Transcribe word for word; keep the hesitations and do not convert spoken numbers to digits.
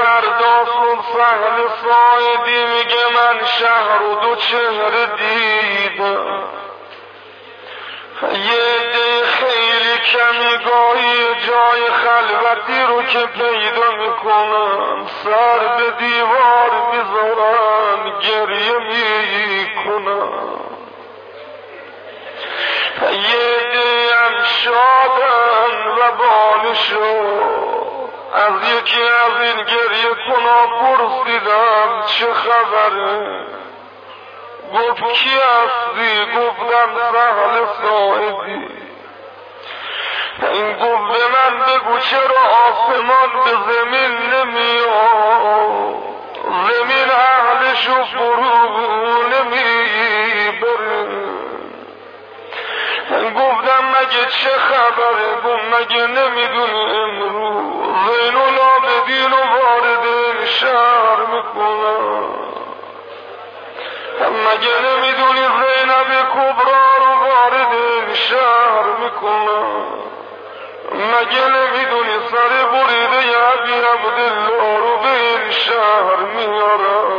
فردا صبح سهل ساعدی میگه من شهر و دو چهره دیدم، یه عده خیلی کمی گاهی جای خلوتی رو که پیدا میکنن سر به دیوار میذارن گریه میکنن، یه عده هم شادن و بالشو از یکی از این گریه کنا پرسیدم چه خبره، گفت کی هستی؟ گفتم سهل ساعدی. این گفت به من بگو چرا آسمان به زمین نمیاد، زمین اهلشو فرو نمیبره. گفتم مگه چه خبره؟ گفت مگه نمیدونی امروز زین العابدین رو وارد شهر میکنن، مگه نمیدونی زینب کبرا رو وارد شهر میکنن، مگه نمیدونی سر بریده ابی عبدالله رو به این شهر میارن.